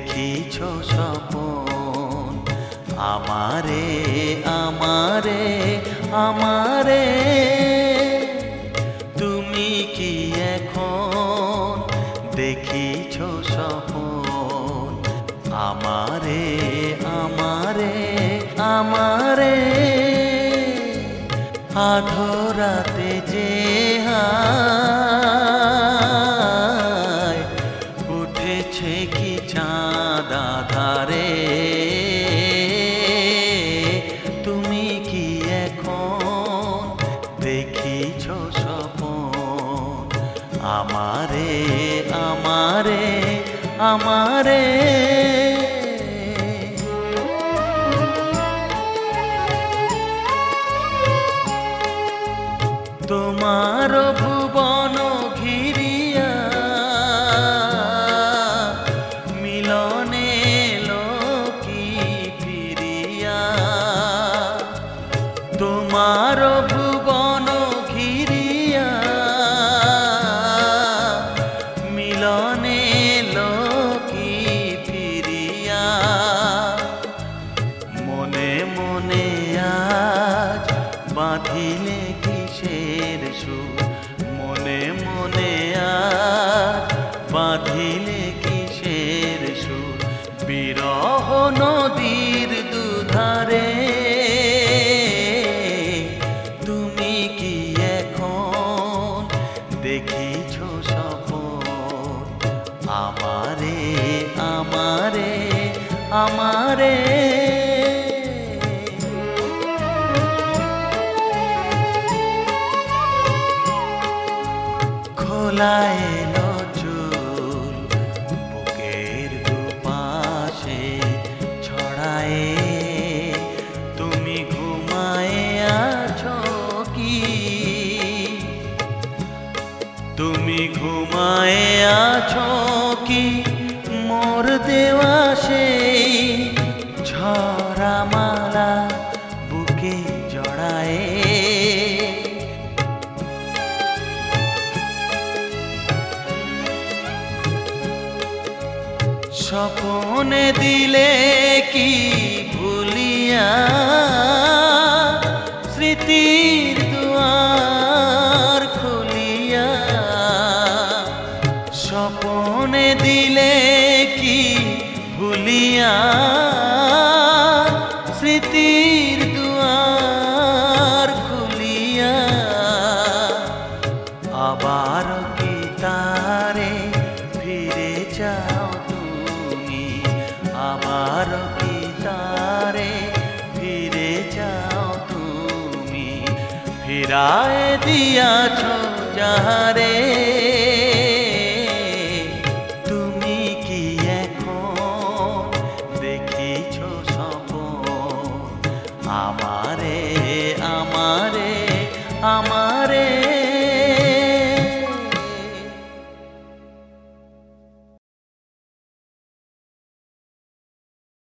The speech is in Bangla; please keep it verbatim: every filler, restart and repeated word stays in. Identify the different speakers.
Speaker 1: দেখিছ স্বপন আমারে আমারে আমারে তুমি কি এখন দেখিছ স্বপন আমারে আমারে আমারে আধরাতে যে হায় উঠেছে কি চাঁদ আধারে তুমি কি এখন দেখিছ স্বপন আমারে আমারে আমারে তোমার ভুবন ঘিরিয়া মিলনে লোকি ফিরিয়া তোমার ভুবন ঘিরিয়া মিলনে লোকি ফিরিয়া মনে মনে আজ বাঁধিলে কিসের সুর মনে মনে আজ বাঁধিলে কিসের সুর বিরহ নদীর দুধারে তুমি কি এখন দেখিছ স্বপন আমারে আমারে আমারে খোলা এলো চুল বুকের দুপাশে ছড়ায়ে তুমি ঘুমায়ে আছো কি তুমি ঘুমায়ে আছো কি মোর দেওয়া সেই ঝরা মালা বুকে জড়ায়ে স্বপনে দিলে কি ভুলিয়া স্মৃতির দুয়ার খুলিয়া স্বপনে দিলে কি ভুলিয়া স্মৃতির দুয়ার খুলিয়া আবার কি তারে ফিরে যাও আবার কি তারে ফিরে যাও তুমি ফিরায় দিয়াছ যাহারে তুমি কি এখন দেখিছ স্বপন আমারে আমারে আমার